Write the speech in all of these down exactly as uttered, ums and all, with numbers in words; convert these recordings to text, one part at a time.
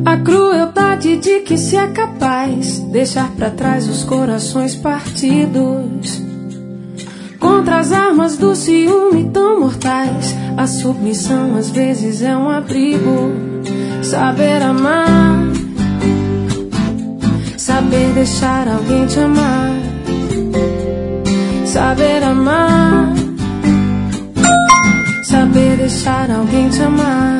A crueldade de que se é capaz deixar pra trás os corações partidos. Contra as armas do ciúme tão mortais, a submissão às vezes é um abrigo. Saber amar, saber deixar alguém te amar. Saber amar, saber deixar alguém te amar.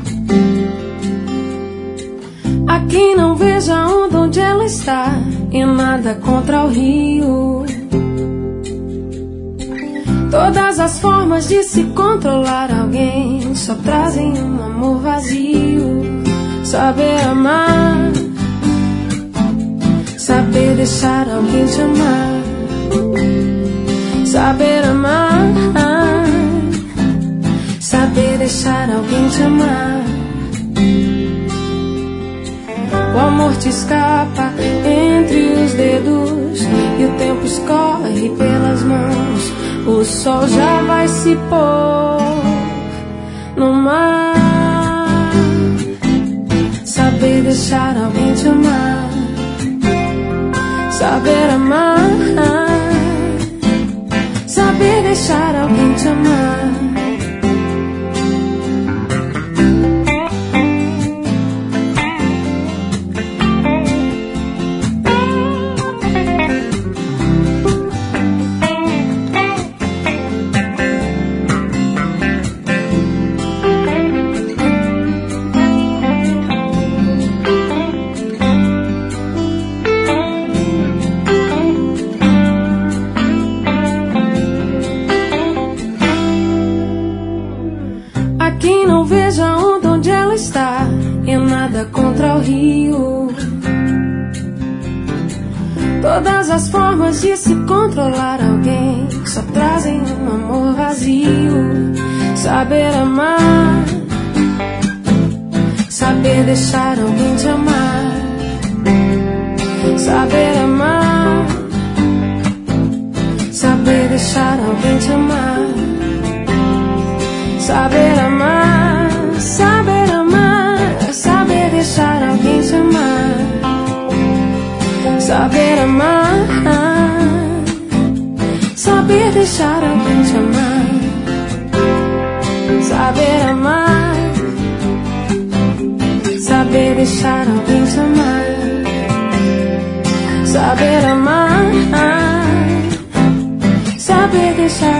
A quem não veja a onda onde ela está, e nada contra o rio. Todas as formas de se controlar alguém só trazem um amor vazio. Saber amar, saber deixar alguém te amar. Saber amar, saber deixar alguém te amar. O amor te escapa entre os dedos e o tempo escorre pelas mãos. O sol já vai se pôr no mar. Saber deixar alguém te amar. Saber amar, saber deixar alguém te amar. Contra o rio. Todas as formas de se controlar alguém só trazem um amor vazio. Saber amar, saber deixar alguém te amar. Saber amar, saber deixar alguém te amar. Saber amar, saber amar, saber deixar alguém te amar. Saber amar, saber deixar alguém te amar. Saber amar, saber deixar alguém te amar. Saber amar, saber deixar